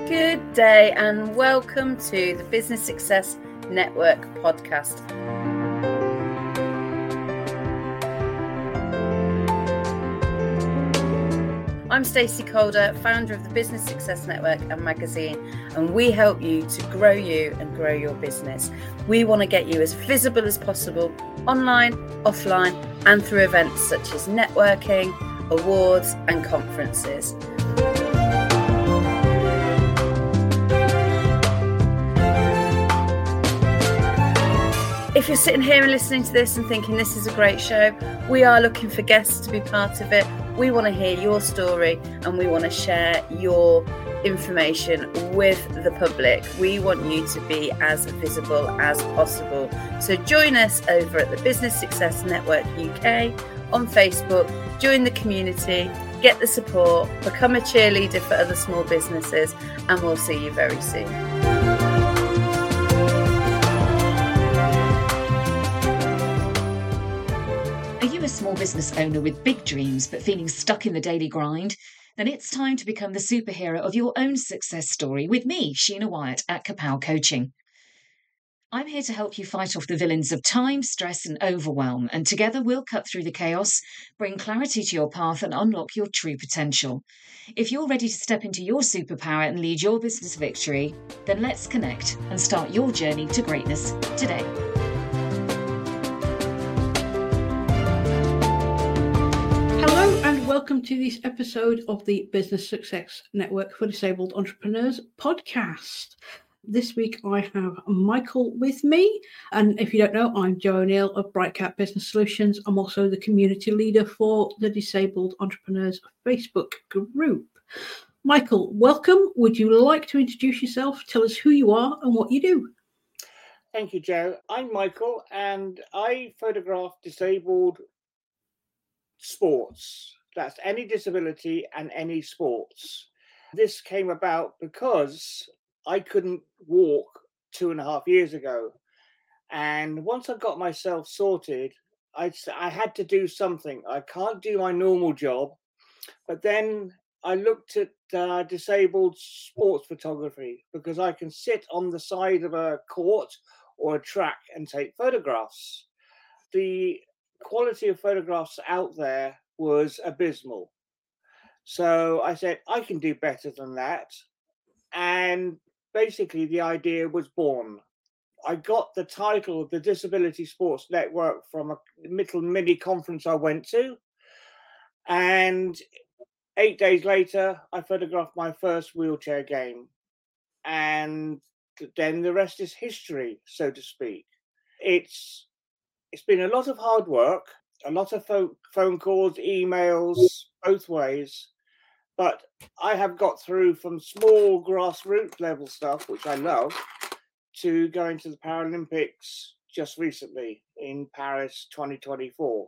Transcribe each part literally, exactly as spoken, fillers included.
Good day and welcome to the Business Success Network podcast. I'm Stacey Calder, founder of the Business Success Network and magazine, and we help you to grow you and grow your business. We want to get you as visible as possible online, offline, and through events such as networking, awards, and conferences. If you're sitting here and listening to this and thinking this is a great show, we are looking for guests to be part of it. We want to hear your story and we want to share your information with the public. We want you to be as visible as possible. So join us over at the Business Success Network U K on Facebook, join the community, get the support, become a cheerleader for other small businesses, and we'll see you very soon. A small business owner with big dreams but feeling stuck in the daily grind? Then it's time to become the superhero of your own success story with me, Sheena Wyatt at Kapow Coaching. I'm here to help you fight off the villains of time, stress and overwhelm, and together we'll cut through the chaos, bring clarity to your path and unlock your true potential. If you're ready to step into your superpower and lead your business victory, then let's connect and start your journey to greatness today. Welcome to this episode of the Business Success Network for Disabled Entrepreneurs podcast. This week I have Michael with me, and if you don't know, I'm Jo O'Neill of Brightcat Business Solutions. I'm also the community leader for the Disabled Entrepreneurs Facebook group. Michael, welcome. Would you like to introduce yourself? Tell us who you are and what you do. Thank you, Jo. I'm Michael, and I photograph disabled sports. That's any disability and any sports. This came about because I couldn't walk two and a half years ago. And once I got myself sorted, I, I had to do something. I can't do my normal job. But then I looked at uh, disabled sports photography because I can sit on the side of a court or a track and take photographs. The quality of photographs out there was abysmal. So I said, I can do better than that. And basically the idea was born. I got the title of the Disability Sports Network from a little mini conference I went to. And eight days later, I photographed my first wheelchair game. And then the rest is history, so to speak. It's It's been a lot of hard work. A lot of phone, phone calls, emails, both ways. But I have got through from small grassroots level stuff, which I love, to going to the Paralympics just recently in Paris twenty twenty-four.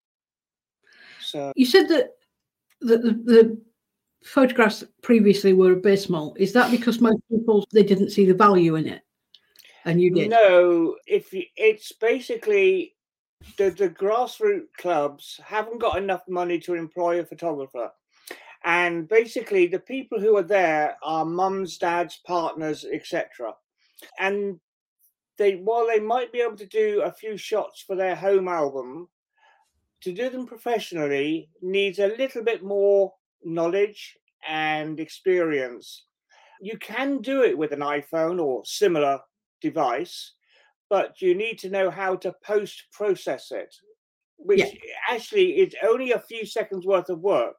So you said that the, the, the photographs previously were abysmal. Is that because most people, they didn't see the value in it? And you did? No, if you, it's basically... The, the grassroots clubs haven't got enough money to employ a photographer. And basically the people who are there are mums, dads, partners, et cetera. And they, while they might be able to do a few shots for their home album, to do them professionally needs a little bit more knowledge and experience. You can do it with an iPhone or similar device, but you need to know how to post-process it, which yeah. actually is only a few seconds worth of work,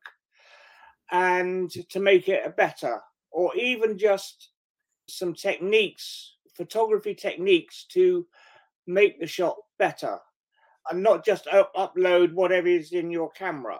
and to make it better, or even just some techniques, photography techniques to make the shot better, and not just up- upload whatever is in your camera.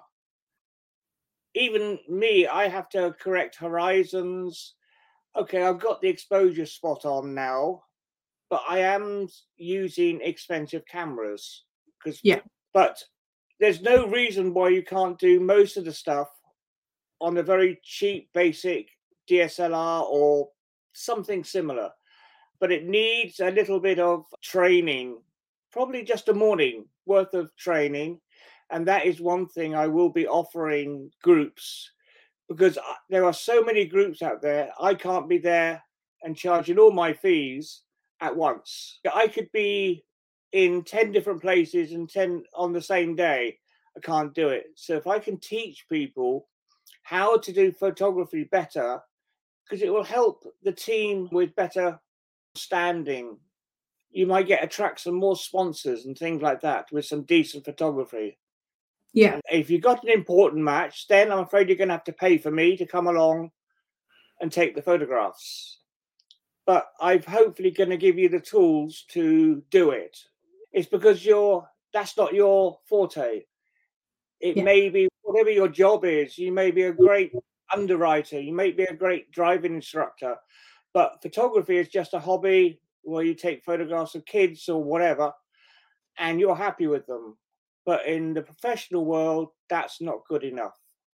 Even me, I have to correct horizons. Okay, I've got the exposure spot on now, but I am using expensive cameras. Because, yeah. But there's no reason why you can't do most of the stuff on a very cheap, basic D S L R or something similar. But it needs a little bit of training, probably just a morning worth of training. And that is one thing I will be offering groups because there are so many groups out there. I can't be there and charging all my fees at once. I could be in ten different places and ten on the same day. I can't do it. So if I can teach people how to do photography better, because it will help the team with better standing. You might get attract some more sponsors and things like that with some decent photography. Yeah. And if you've got an important match, then I'm afraid you're going to have to pay for me to come along and take the photographs. But I'm hopefully going to give you the tools to do it. It's because you're that's not your forte. It Yeah. may be whatever your job is. You may be a great underwriter. You may be a great driving instructor. But photography is just a hobby where you take photographs of kids or whatever, and you're happy with them. But in the professional world, that's not good enough.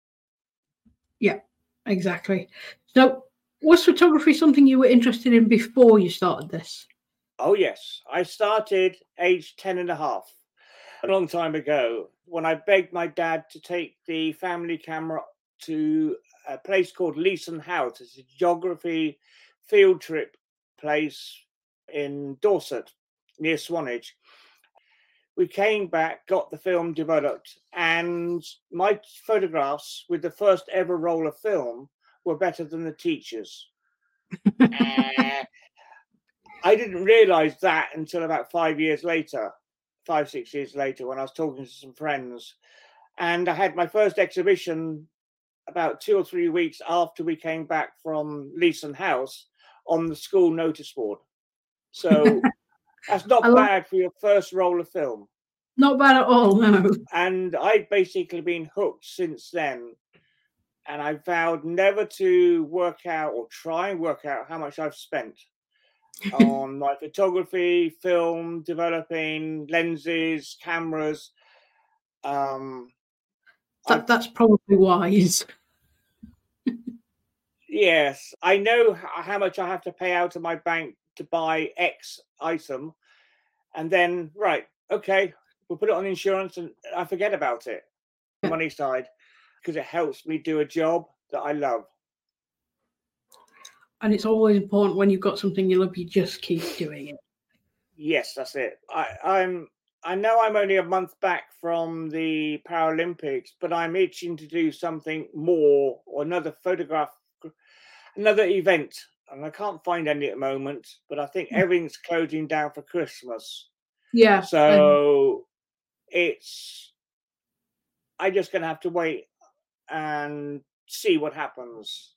Yeah, exactly. So was photography something you were interested in before you started this? Oh, yes. I started age ten and a half, a long time ago, when I begged my dad to take the family camera to a place called Leeson House. It's a geography field trip place in Dorset, near Swanage. We came back, got the film developed, and my photographs with the first ever roll of film were better than the teacher's. uh, I didn't realise that until about five years later, five, six years later, when I was talking to some friends. And I had my first exhibition about two or three weeks after we came back from Leeson House on the school notice board. So that's not love- bad for your first roll of film. Not bad at all, no. And I've basically been hooked since then. And I vowed never to work out or try and work out how much I've spent on my photography, film, developing lenses, cameras. Um, That, that's probably wise. yes, I know how much I have to pay out of my bank to buy X item. And then, right, okay, we'll put it on insurance and I forget about it. Yeah. Money side, because it helps me do a job that I love. And it's always important when you've got something you love, you just keep doing it. Yes, that's it. I, I'm. I know I'm only a month back from the Paralympics, but I'm itching to do something more or another photograph, another event. And I can't find any at the moment, but I think everything's closing down for Christmas. Yeah. So it's, I'm just going to have to wait and see what happens.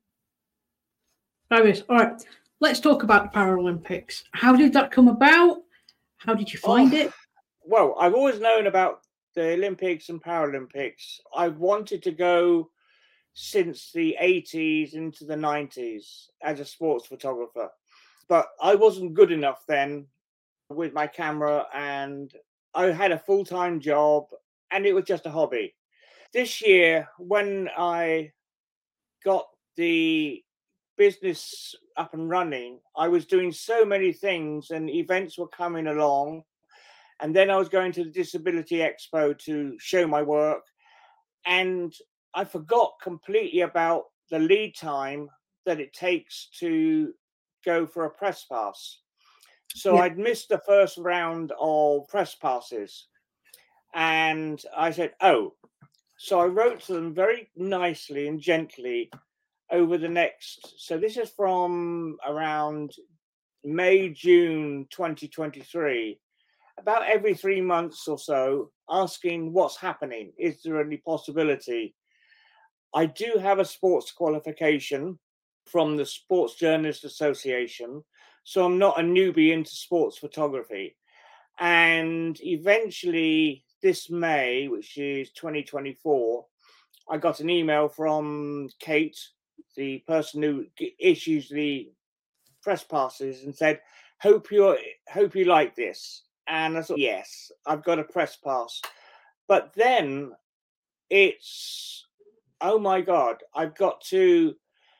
Fabulous. All right, let's talk about the Paralympics. How did that come about? How did you find Oh, it? Well, I've always known about the Olympics and Paralympics. I've wanted to go since the eighties into the nineties as a sports photographer, but I wasn't good enough then with my camera, and I had a full-time job and it was just a hobby. This year, when I got the business up and running, I was doing so many things and events were coming along. And then I was going to the Disability Expo to show my work. And I forgot completely about the lead time that it takes to go for a press pass. So Yeah. I'd missed the first round of press passes. And I said, oh. So I wrote to them very nicely and gently over the next. So this is from around May, June twenty twenty-three. About every three months or so, asking what's happening. Is there any possibility? I do have a sports qualification from the Sports Journalists Association, so I'm not a newbie into sports photography. And eventually this May, which is twenty twenty-four, I got an email from Kate, the person who issues the press passes, and said, hope you hope you like this. And I thought, yes, I've got a press pass. But then it's, oh my God, I've got to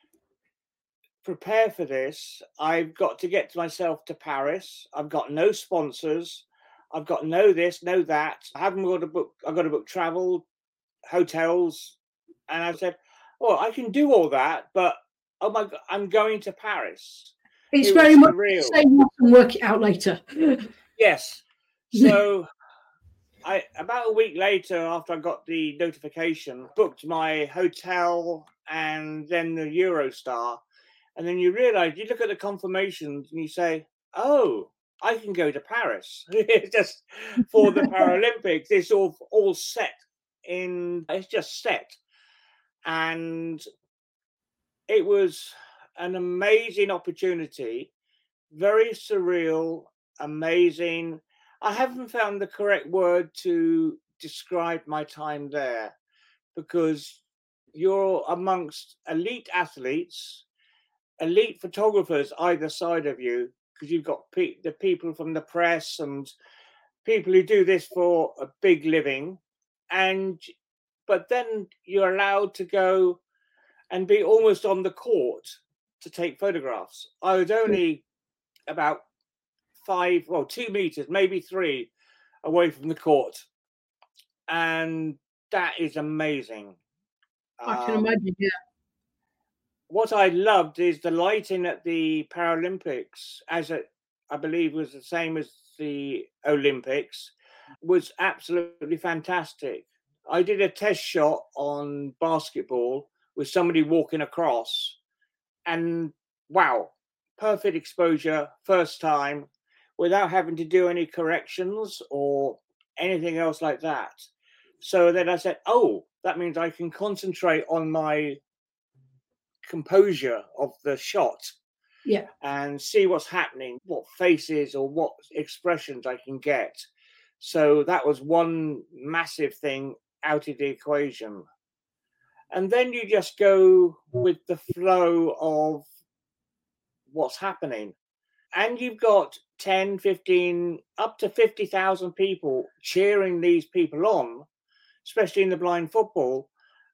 prepare for this. I've got to get myself to Paris. I've got no sponsors. I've got no this, no that. I haven't got to book, I've got to book travel, hotels. And I said, well, I can do all that, but oh my God, I'm going to Paris. It's It very was much surreal. say what and work it out later. Yes. So I about a week later, after I got the notification, booked my hotel and then the Eurostar. And then you realize, you look at the confirmations and you say, oh, I can go to Paris. Just for the Paralympics. It's all, all set in, it's just set. And it was an amazing opportunity, very surreal, amazing. I haven't found the correct word to describe my time there, because you're amongst elite athletes, elite photographers either side of you, because you've got pe- the people from the press and people who do this for a big living. And but then you're allowed to go and be almost on the court to take photographs. I was only about five, well, two meters, maybe three away from the court. And that is amazing. I can Um, imagine, yeah. What I loved is the lighting at the Paralympics, as it, I believe, was the same as the Olympics, was absolutely fantastic. I did a test shot on basketball with somebody walking across, and wow, perfect exposure, first time, without having to do any corrections or anything else like that. So then I said, oh, that means I can concentrate on my composure of the shot, yeah, and see what's happening, what faces or what expressions I can get. So that was one massive thing out of the equation. And then you just go with the flow of what's happening. And you've got ten, fifteen, up to fifty thousand people cheering these people on, especially in the blind football.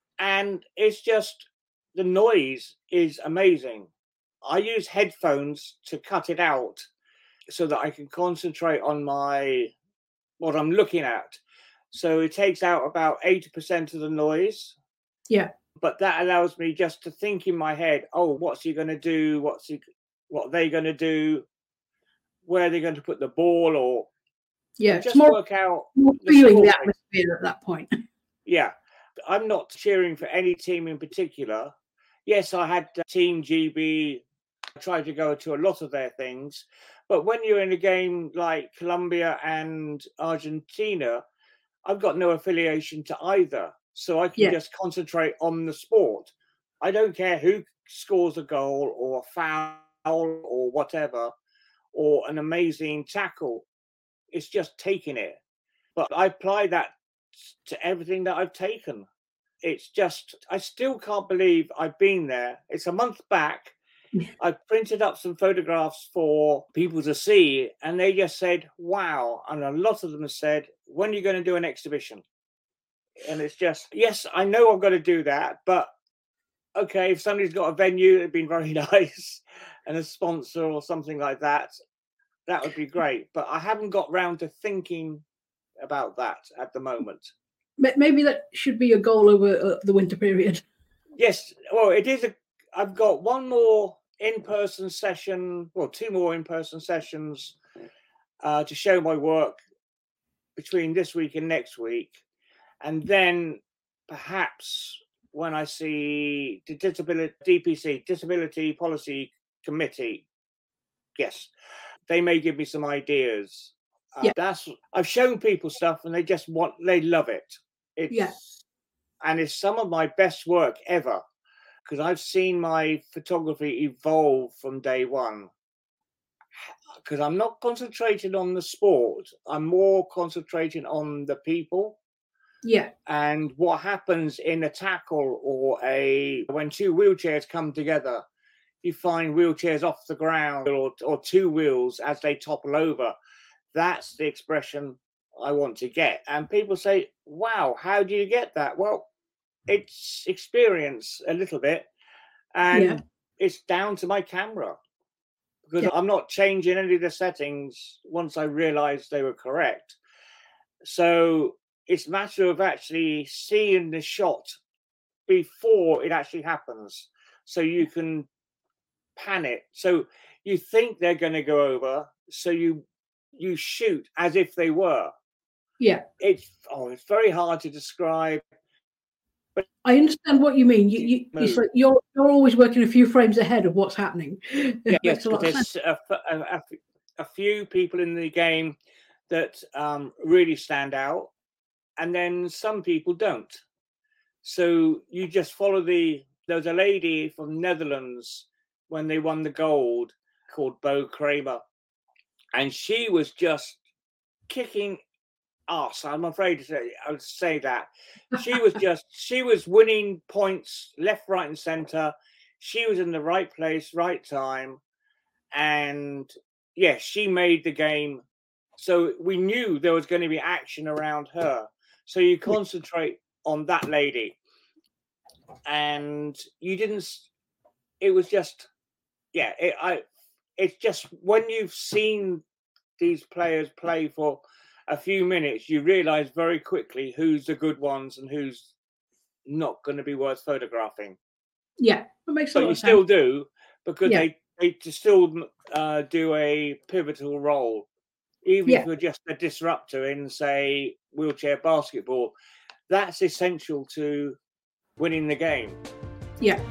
And it's just, the noise is amazing. I use headphones to cut it out so that I can concentrate on my, what I'm looking at. So it takes out about eighty percent of the noise. Yeah. But that allows me just to think in my head, oh, what's he going to do? What's he, what are they going to do? Where are they going to put the ball? Or yeah, just more, work out more the feeling the scoring. atmosphere at that point. Yeah. I'm not cheering for any team in particular. Yes, I had Team G B. I tried to go to a lot of their things. But when you're in a game like Colombia and Argentina, I've got no affiliation to either. So I can Yeah. just concentrate on the sport. I don't care who scores a goal or a foul or whatever, or an amazing tackle. It's just taking it. But I apply that to everything that I've taken. It's just, I still can't believe I've been there. It's a month back. I printed up some photographs for people to see, and they just said, wow. And a lot of them have said, when are you going to do an exhibition? And it's just, yes, I know I've got to do that, but okay, if somebody's got a venue, it'd been very nice, and a sponsor or something like that, that would be great. But I haven't got round to thinking about that at the moment. Maybe that should be a goal over uh, the winter period. Yes, well, it is. A, I've got one more in-person session, well, two more in-person sessions uh, to show my work between this week and next week. And then perhaps when I see the disability, D P C, Disability Policy Committee, yes, they may give me some ideas. Uh, yeah. That's, I've shown people stuff and they just want, they love it. It's, yeah. And it's some of my best work ever, because I've seen my photography evolve from day one. Because I'm not concentrating on the sport, I'm more concentrating on the people. Yeah. And what happens in a tackle or a, when two wheelchairs come together, you find wheelchairs off the ground or, or two wheels as they topple over. That's the expression I want to get. And people say, wow, how do you get that? Well, it's experience a little bit. And yeah. it's down to my camera. Because yeah. I'm not changing any of the settings once I realized they were correct. So it's a matter of actually seeing the shot before it actually happens, so you can pan it. So you think they're going to go over, so you you shoot as if they were. Yeah. It's oh, it's very hard to describe. But I understand what you mean. You, you it's like you're you're always working a few frames ahead of what's happening. Yeah, yes, a lot of there's a, a, a few people in the game that um, really stand out, and then some people don't. So you just follow the. There was a lady from Netherlands when they won the gold called Bo Kramer, and she was just kicking ass. I'm afraid to say, I would say that she was just she was winning points left, right, and centre. She was in the right place, right time, and yes, yeah, she made the game. So we knew there was going to be action around her. So you concentrate on that lady. And you didn't, it was just, yeah, it, I, it's just when you've seen these players play for a few minutes, you realize very quickly who's the good ones and who's not going to be worth photographing. Yeah, that makes but a lot you of still sense. do because Yeah. they, they still uh, do a pivotal role. Even Yeah. if you're just a disruptor in, say, wheelchair basketball, that's essential to winning the game. Yeah.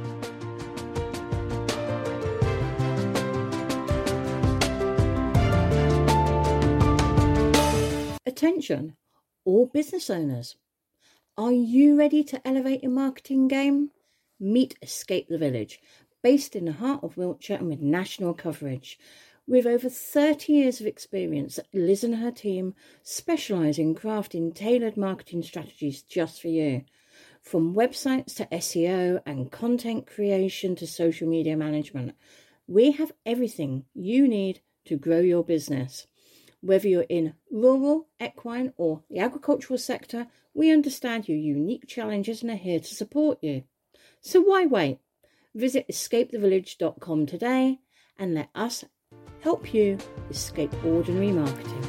Attention, all business owners. Are you ready to elevate your marketing game? Meet Escape the Village, based in the heart of Wiltshire and with national coverage. With over thirty years of experience, Liz and her team specialise in crafting tailored marketing strategies just for you. From websites to S E O and content creation to social media management, we have everything you need to grow your business. Whether you're in rural, equine or the agricultural sector, we understand your unique challenges and are here to support you. So why wait? Visit escape the village dot com today and let us help you escape ordinary marketing.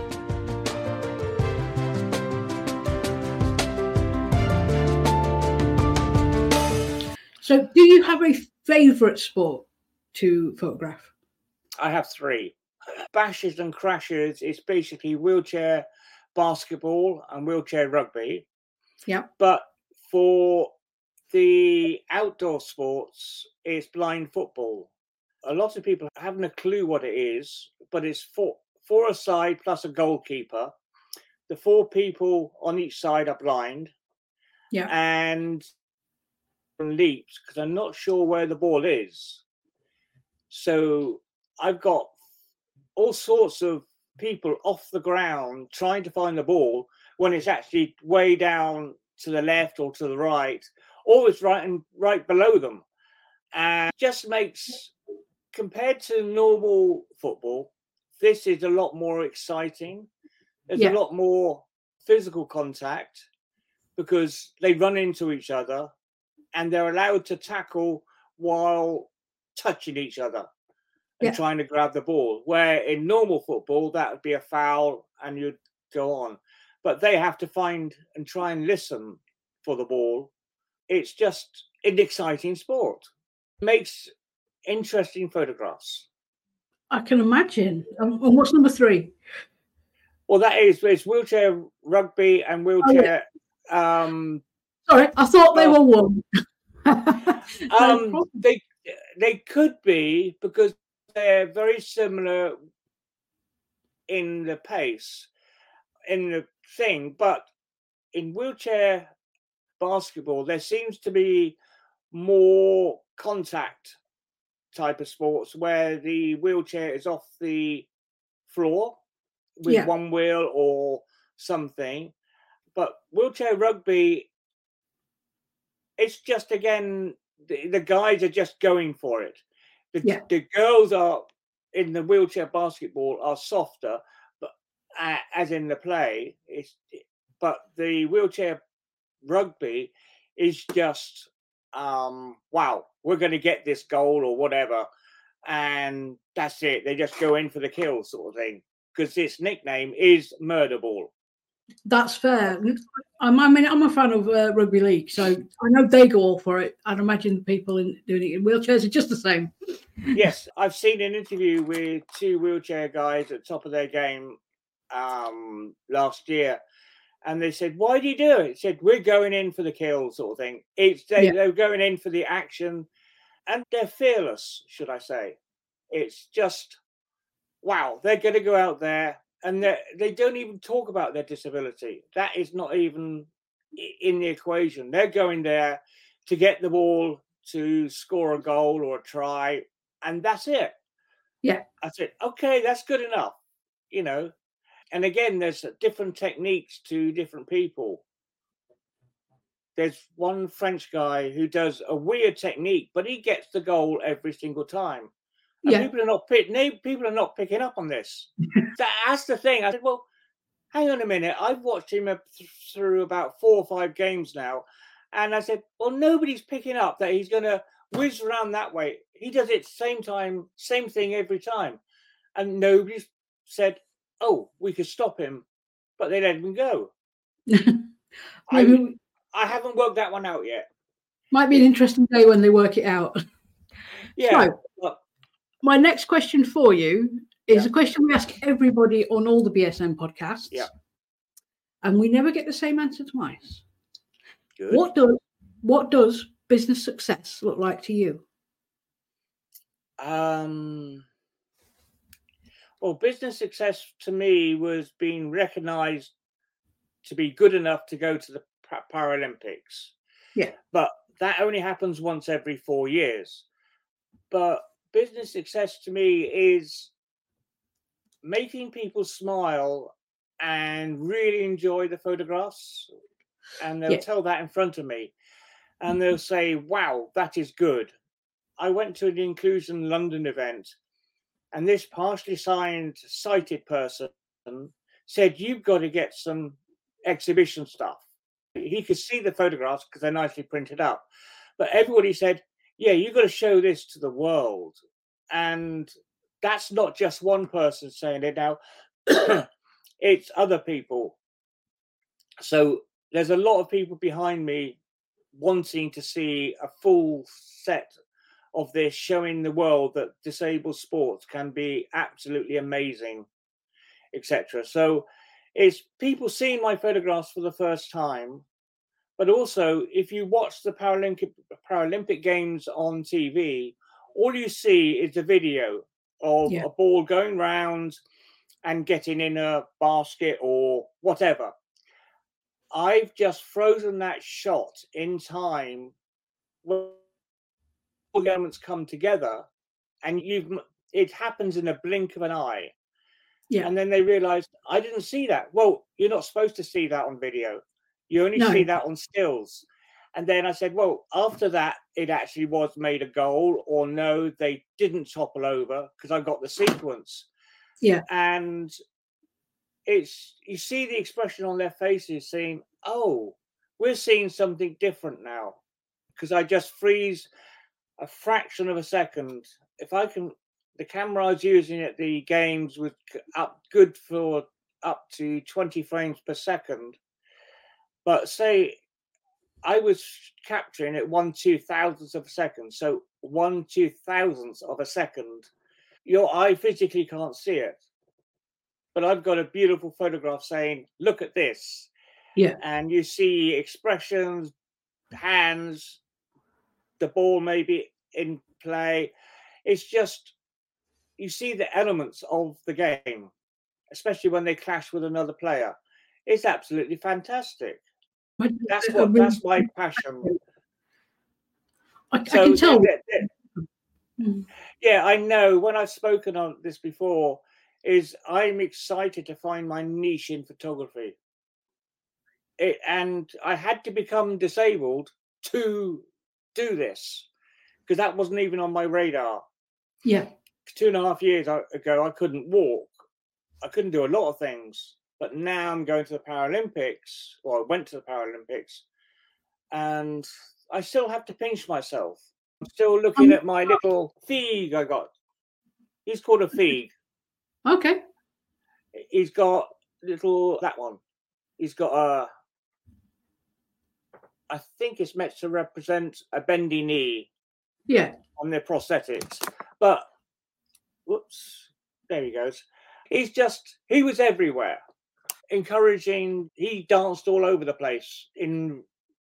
So do you have a favourite sport to photograph? I have three. Bashes and crashes is basically wheelchair basketball and wheelchair rugby. Yeah. But for the outdoor sports, it's blind football. A lot of people haven't a clue what it is, but it's four, four a side plus a goalkeeper. The four people on each side are blind. Yeah. And leaps, because I'm not sure where the ball is. So I've got all sorts of people off the ground trying to find the ball when it's actually way down to the left or to the right, or it's right and right below them. And it just makes, compared to normal football, this is a lot more exciting. There's Yeah. a lot more physical contact because they run into each other and they're allowed to tackle while touching each other and Yeah. trying to grab the ball, where in normal football, that would be a foul and you'd go on. But they have to find and try and listen for the ball. It's just an exciting sport. It makes interesting photographs. I can imagine. Um, and what's number three? Well, that is, it's wheelchair rugby and wheelchair... Oh, yeah. um, Sorry, I thought they well, were one. no um, they they could be, because they're very similar in the pace, in the thing, but in wheelchair basketball, there seems to be more contact type of sports where the wheelchair is off the floor with Yeah. one wheel or something. But wheelchair rugby, it's just, again, the, the guys are just going for it. The, Yeah. the girls are in the wheelchair basketball are softer, but uh, as in the play, it's but the wheelchair rugby is just um, wow, we're going to get this goal or whatever, and that's it. They just go in for the kill, sort of thing, because its nickname is Murder Ball. That's fair. I'm, I mean, I'm a fan of uh, rugby league, so I know they go all for it. I'd imagine the people in, doing it in wheelchairs are just the same. Yes, I've seen an interview with two wheelchair guys at the top of their game um, last year, and they said, "Why do you do it?" He said, "We're going in for the kill," sort of thing. It's they, Yeah. they're going in for the action, and they're fearless, should I say? It's just wow. They're going to go out there, and they they don't even talk about their disability. That is not even in the equation. They're going there to get the ball, to score a goal or a try, and that's it. Yeah. That's it. Okay, that's good enough, you know. And again, there's different techniques to different people. There's one French guy who does a weird technique, but he gets the goal every single time. And Yeah. people are not pick, people are not picking up on this. That's the thing. I said, well, hang on a minute. I've watched him through about four or five games now, and I said, well, nobody's picking up that he's going to whiz around that way. He does it same time, same thing every time, and nobody's said, oh, we could stop him, but they let him go. I, I haven't worked that one out yet. Might be an interesting day when they work it out. Yeah. So, well, my next question for you is yeah. a question we ask everybody on all the B S N podcasts. Yeah. And we never get the same answer twice. Good. What does what does business success look like to you? Um. Well, business success to me was being recognised to be good enough to go to the Paralympics. Yeah. But that only happens once every four years. But business success to me is making people smile and really enjoy the photographs. And they'll yeah. tell that in front of me. And they'll say, wow, that is good. I went to an Inclusion London event, and this partially signed, sighted person said, you've got to get some exhibition stuff. He could see the photographs because they're nicely printed up. But everybody said, yeah, you've got to show this to the world. And that's not just one person saying it now. It's other people. So there's a lot of people behind me wanting to see a full set of this, showing the world that disabled sports can be absolutely amazing, et cetera. So it's people seeing my photographs for the first time, but also if you watch the Paralympic Paralympic Games on T V, all you see is a video of yeah. a ball going round and getting in a basket or whatever. I've just frozen that shot in time when all the elements come together, and you've it happens in a blink of an eye. Yeah. And then they realize, I didn't see that. Well, you're not supposed to see that on video. You only no. see that on stills. And then I said, well, after that, it actually was made a goal, or no, they didn't topple over because I got the sequence. Yeah. And it's you see the expression on their faces saying, oh, we're seeing something different now. Because I just freeze a fraction of a second. If I can, the camera I was using at the games was up good for up to twenty frames per second. But say I was capturing at one two thousandths of a second. So one two thousandths of a second, your eye physically can't see it. But I've got a beautiful photograph saying, look at this. Yeah. And you see expressions, hands, the ball maybe in play. It's just, you see the elements of the game, especially when they clash with another player. It's absolutely fantastic. That's what, that's my passion. I, I so, can tell. Yeah, yeah. yeah, I know. When I've spoken on this before, is I'm excited to find my niche in photography. It, and I had to become disabled to do this because that wasn't even on my radar. Yeah. Two and a half years ago, I couldn't walk. I couldn't do a lot of things. But now I'm going to the Paralympics, or I went to the Paralympics, and I still have to pinch myself. I'm still looking um, at my little Feig I got. He's called a Feig. Okay. He's got little, that one. he's got a, I think it's meant to represent a bendy knee. Yeah. On their prosthetics. But, whoops, there he goes. He's just, he was everywhere. Encouraging, he danced all over the place. in,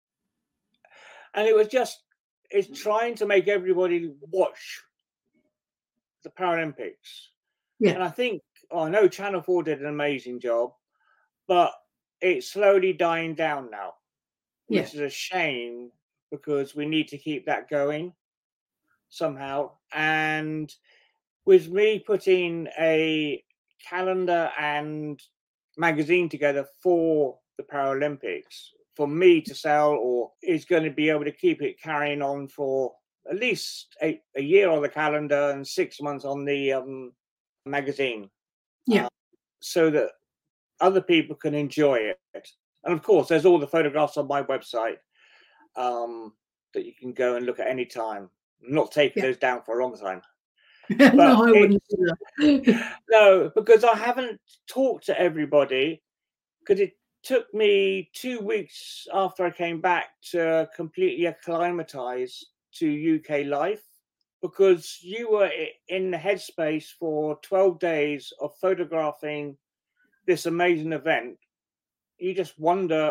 And it was just, it's trying to make everybody watch the Paralympics. Yeah. And I think, oh, I know Channel four did an amazing job, but it's slowly dying down now, which Yeah. is a shame because we need to keep that going somehow. And with me putting a calendar and magazine together for the Paralympics, for me to sell, or is going to be able to keep it carrying on for at least a, a year on the calendar and six months on the um, magazine. Yeah. Uh, so that other people can enjoy it. And of course, there's all the photographs on my website um, that you can go and look at any time. I'm not taking Yeah. those down for a long time. No, I wouldn't do that. No, because I haven't talked to everybody, because it took me two weeks after I came back to completely acclimatize to U K life, because you were in the headspace for twelve days of photographing this amazing event. You just wonder,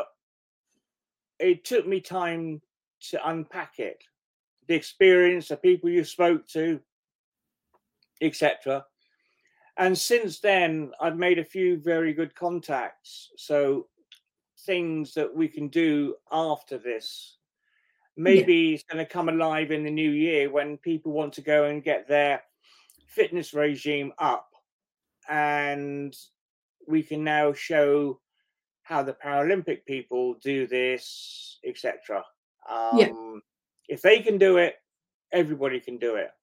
it took me time to unpack it, the experience, the people you spoke to, et cetera. And since then, I've made a few very good contacts. So things that we can do after this. Maybe yeah. It's going to come alive in the new year when people want to go and get their fitness regime up. And we can now show how the Paralympic people do this, et cetera. Um, yeah. If they can do it, everybody can do it.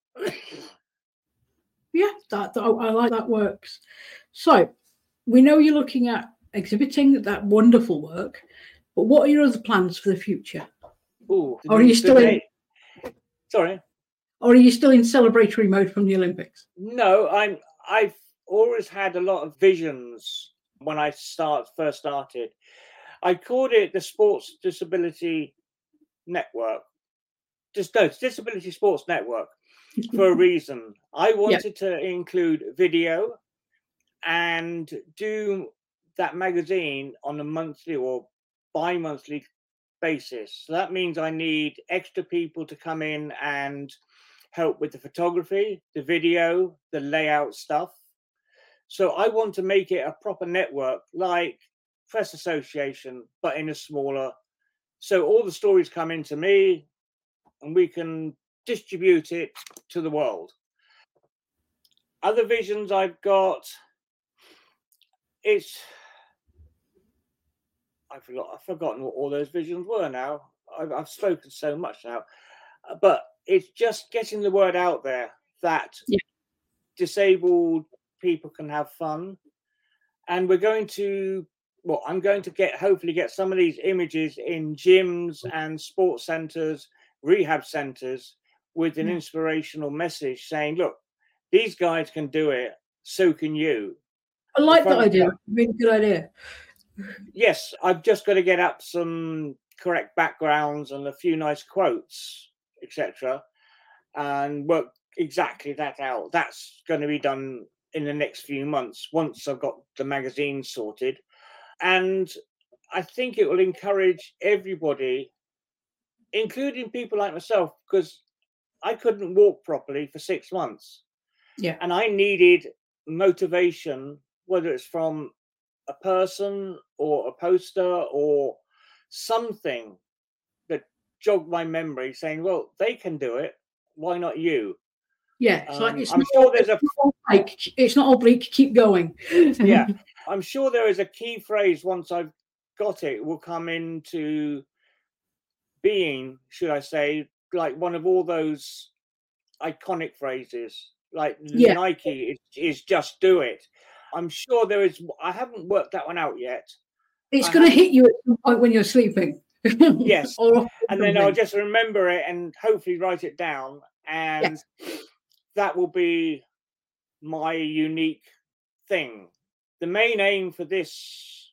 Yeah, that, that I like that works. So we know you're looking at exhibiting that wonderful work, but what are your other plans for the future? Ooh, or are you still in? Sorry. Or are you still in celebratory mode from the Olympics? No, I'm. I've always had a lot of visions when I start first started. I called it the Sports Disability Network. Just no, Disability Sports Network. For a reason. I wanted yep. to include video and do that magazine on a monthly or bi-monthly basis. So that means I need extra people to come in and help with the photography, the video, the layout stuff. So I want to make it a proper network like Press Association, but in a smaller. So all the stories come into me and we can distribute it to the world. Other visions I've got, it's I forgot I've forgotten what all those visions were now. I've, I've spoken so much now, but it's just getting the word out there that yeah. disabled people can have fun, and we're going to well, I'm going to get hopefully get some of these images in gyms and sports centres, rehab centres, with an inspirational message saying, look, these guys can do it, so can you. I like that idea. Really good idea. Yes, I've just got to get up some correct backgrounds and a few nice quotes, et cetera, and work exactly that out. That's going to be done in the next few months once I've got the magazine sorted. And I think it will encourage everybody, including people like myself, because I couldn't walk properly for six months. Yeah. And I needed motivation, whether it's from a person or a poster or something that jogged my memory saying, well, they can do it. Why not you? Yeah. It's, um, like, it's, I'm not, sure there's it's, a... not like, it's not oblique. Keep going. Yeah. I'm sure there is a key phrase once I've got it, will come into being, should I say, like one of all those iconic phrases, like yeah. Nike is, is just do it. I'm sure there is. I haven't worked that one out yet. It's going to hit you at some point when you're sleeping. Yes. or and then I'll just remember it and hopefully write it down. And yes. that will be my unique thing. The main aim for this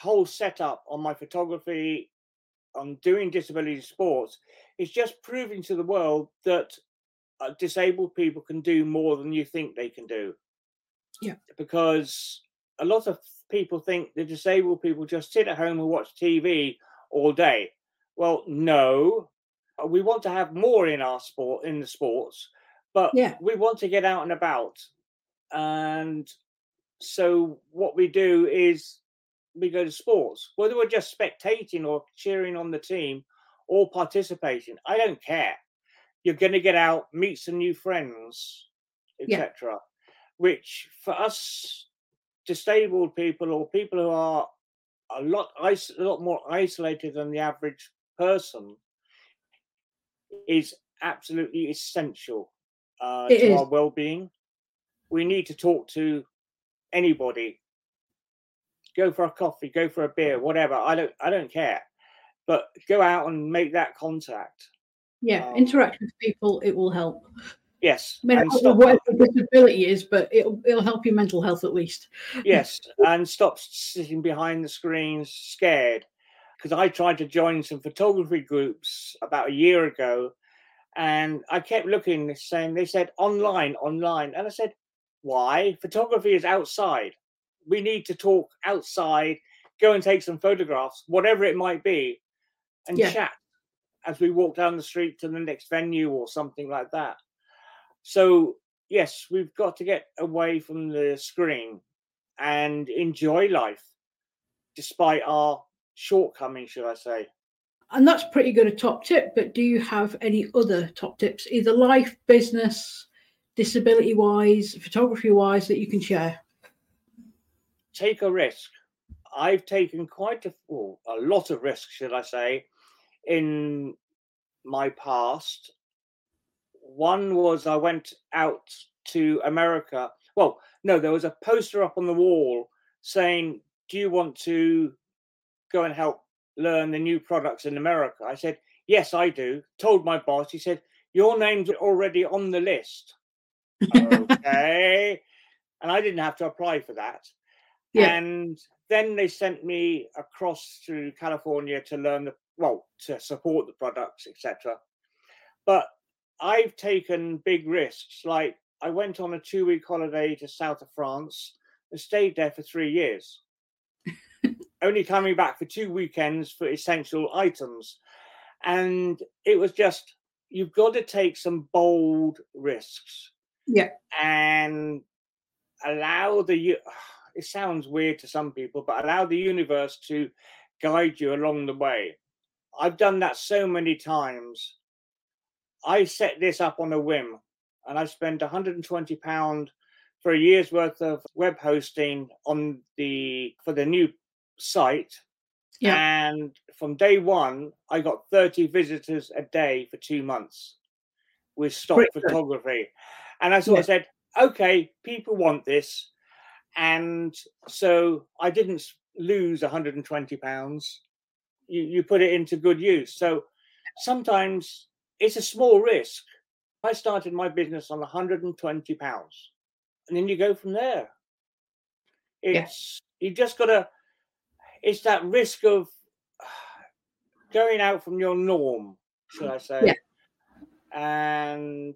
whole setup on my photography, on doing disability sports, is just proving to the world that uh, disabled people can do more than you think they can do. Yeah. Because a lot of people think the disabled people just sit at home and watch T V all day. Well, no, we want to have more in our sport, in the sports, but yeah. we want to get out and about. And so what we do is we go to sports, whether we're just spectating or cheering on the team or participating. I don't care. You're going to get out, meet some new friends, et cetera. Yeah. Which for us disabled people or people who are a lot, a lot more isolated than the average person is absolutely essential uh, to is. our well-being. We need to talk to anybody. Go for a coffee, go for a beer, whatever. I don't, I don't care. But go out and make that contact. Yeah, um, interact with people. It will help. Yes, I mean, I don't know what the disability is, but it'll it'll help your mental health at least. Yes, and stop sitting behind the screens scared. Because I tried to join some photography groups about a year ago, and I kept looking, saying they said online, online, and I said, why? Photography is outside. We need to talk outside, go and take some photographs, whatever it might be, and yeah. chat as we walk down the street to the next venue or something like that. So, yes, we've got to get away from the screen and enjoy life, despite our shortcomings, should I say. And that's pretty good a top tip, but do you have any other top tips, either life, business, disability-wise, photography-wise, that you can share? Take a risk. I've taken quite a, well, a lot of risks, should I say, in my past. One was I went out to America. Well, no, there was a poster up on the wall saying, do you want to go and help learn the new products in America? I said, yes, I do. Told my boss. He said, your name's already on the list. Okay. And I didn't have to apply for that. Yeah. And then they sent me across to California to learn the, well, to support the products, et cetera. But I've taken big risks. Like I went on a two-week holiday to south of France and stayed there for three years. Only coming back for two weekends for essential items. And it was just, you've got to take some bold risks. Yeah. And allow the, it sounds weird to some people, but allow the universe to guide you along the way. I've done that so many times. I set this up on a whim, and I spent one hundred twenty pounds for a year's worth of web hosting on the for the new site. Yeah. And from day one, I got thirty visitors a day for two months with stock Great. photography. And I sort yeah. of said, okay, people want this. And so I didn't lose one hundred twenty pounds. You, you put it into good use. So sometimes it's a small risk. I started my business on one hundred twenty pounds. And then you go from there. It's yeah. you just got to, it's that risk of going out from your norm, should I say. Yeah. And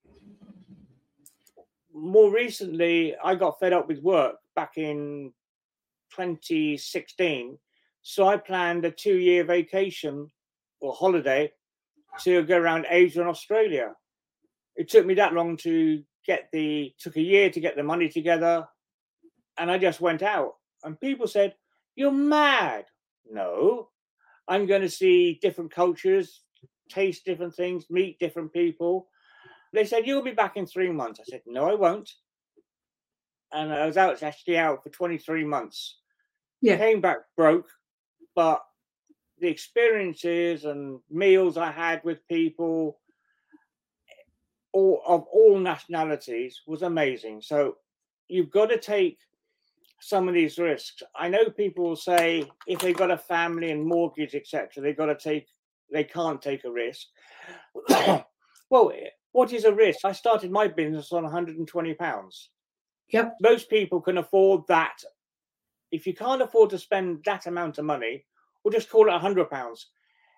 more recently, I got fed up with work back in twenty sixteen. So I planned a two-year vacation or holiday to go around Asia and Australia. It took me that long to get the, took a year to get the money together. And I just went out. And people said, you're mad. No, I'm going to see different cultures, taste different things, meet different people. They said, you'll be back in three months. I said, no, I won't. And I was out, actually out for twenty-three months. Yeah. Came back broke, but the experiences and meals I had with people all, of all nationalities was amazing. So you've got to take some of these risks. I know people will say if they've got a family and mortgage, et cetera, they've got to take, they can't take a risk. Well, what is a risk? I started my business on one hundred twenty pounds. Yep. Most people can afford that if you can't afford to spend that amount of money, we'll just call it a hundred pounds,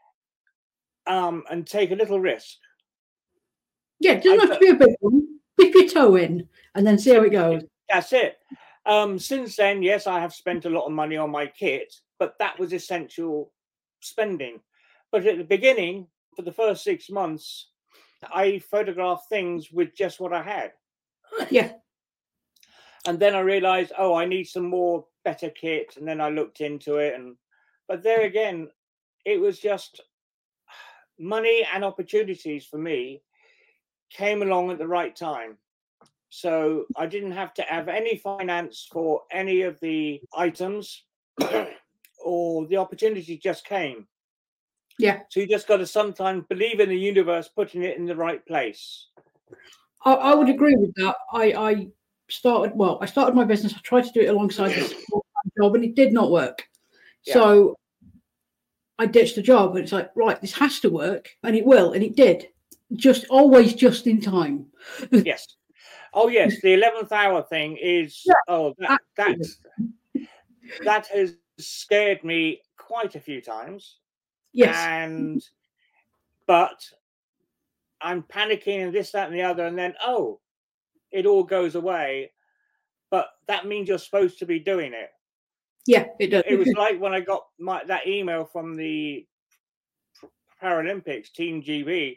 um, and take a little risk. Yeah, it doesn't I have to be a big one. Dip your toe in and then see how it goes. That's it. Um, since then, yes, I have spent a lot of money on my kit, but that was essential spending. But at the beginning, for the first six months, I photographed things with just what I had. Yeah. And then I realized, oh, I need some more better kit. And then I looked into it. And but there again, it was just money and opportunities for me came along at the right time. So I didn't have to have any finance for any of the items or the opportunity just came. Yeah. So you just got to sometimes believe in the universe, putting it in the right place. I, I would agree with that. I, I started, well, I started my business. I tried to do it alongside this full-time job and it did not work. Yeah. So I ditched the job and it's like, right, this has to work. And it will. And it did. Just always just in time. Yes. Oh, yes. The eleventh hour thing is, yeah, oh, that, that, that has scared me quite a few times. Yes. And, but I'm panicking and this, that, and the other. And then, oh, it all goes away. But that means you're supposed to be doing it. Yeah, it does. It was like when I got my that email from the Paralympics, Team G B,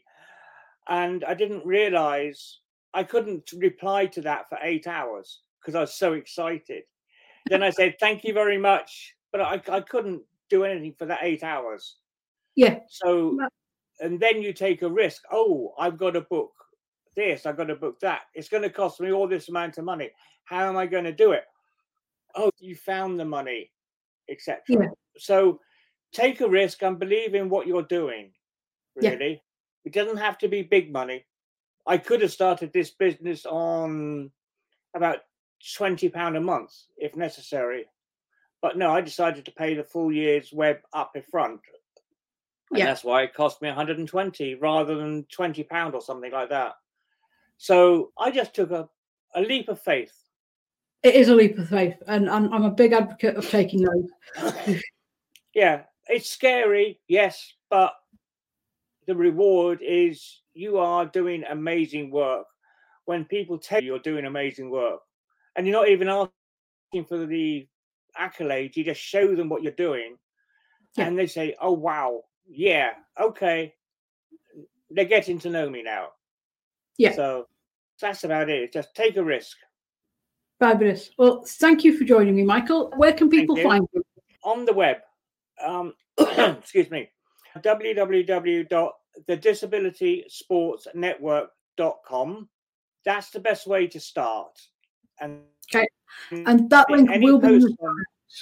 and I didn't realize I couldn't reply to that for eight hours because I was so excited. Then I said, thank you very much. But I, I couldn't do anything for that eight hours. Yeah. So, and then you take a risk. Oh, I've got to book this. I've got to book that. It's going to cost me all this amount of money. How am I going to do it? Oh, you found the money, et cetera. Yeah. So take a risk and believe in what you're doing, really. Yeah. It doesn't have to be big money. I could have started this business on about twenty pounds a month, if necessary. But no, I decided to pay the full year's web up in front. And yeah. That's why it cost me one hundred twenty rather than twenty pounds or something like that. So I just took a, a leap of faith. It is a leap of faith. And I'm, I'm a big advocate of taking those. Yeah, it's scary, yes, but the reward is you are doing amazing work. When people tell you you're doing amazing work and you're not even asking for the accolades, you just show them what you're doing. Yeah. And they say, oh, wow, yeah, okay. They're getting to know me now. Yeah. So that's about it. Just take a risk. Fabulous. Well, thank you for joining me, Michael. Where can people you. find you? On the web. Um, excuse me. w w w dot the disability sports network dot com. That's the best way to start. And okay, and that link will be on,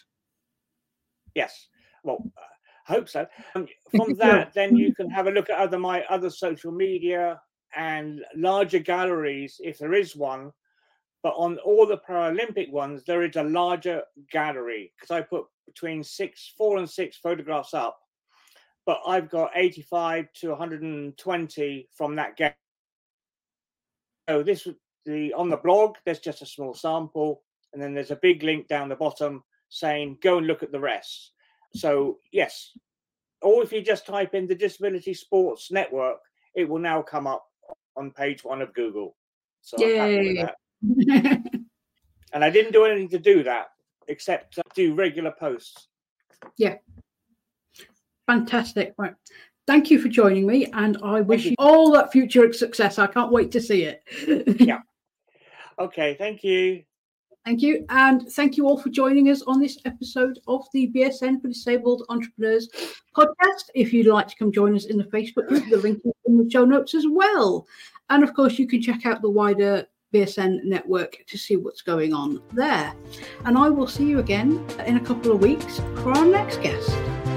yes. Well, I hope so. Um, from that, then you can have a look at other my other social media and larger galleries if there is one. But on all the Paralympic ones, there is a larger gallery because I put between six, four and six photographs up. But I've got eighty-five to one hundred twenty from that game. So this the on the blog, there's just a small sample, and then there's a big link down the bottom saying go and look at the rest. So yes, or if you just type in the Disability Sports Network, it will now come up on page one of Google. So I'm happy with that. And I didn't do anything to do that except do regular posts. Yeah. Fantastic. Right. Thank you for joining me, and I wish you. you all that future success. I can't wait to see it. Yeah. Okay. Thank you. Thank you. And thank you all for joining us on this episode of the B S N for Disabled Entrepreneurs podcast. If you'd like to come join us in the Facebook group, the link is in the show notes as well. And of course, you can check out the wider B S N network to see what's going on there. And I will see you again in a couple of weeks for our next guest.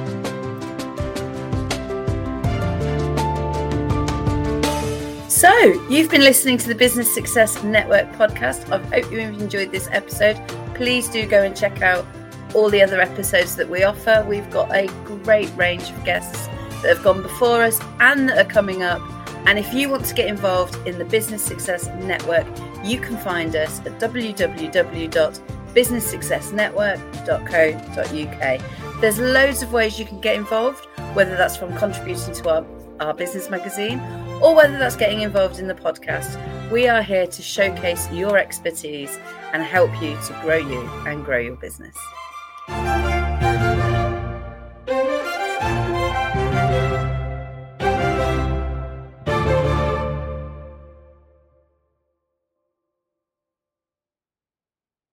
So, you've been listening to the Business Success Network podcast. I hope you've enjoyed this episode. Please do go and check out all the other episodes that we offer. We've got a great range of guests that have gone before us and that are coming up. And if you want to get involved in the Business Success Network, you can find us at w w w dot business success network dot co dot uk. There's loads of ways you can get involved, whether that's from contributing to our, our business magazine or whether that's getting involved in the podcast. We are here to showcase your expertise and help you to grow you and grow your business.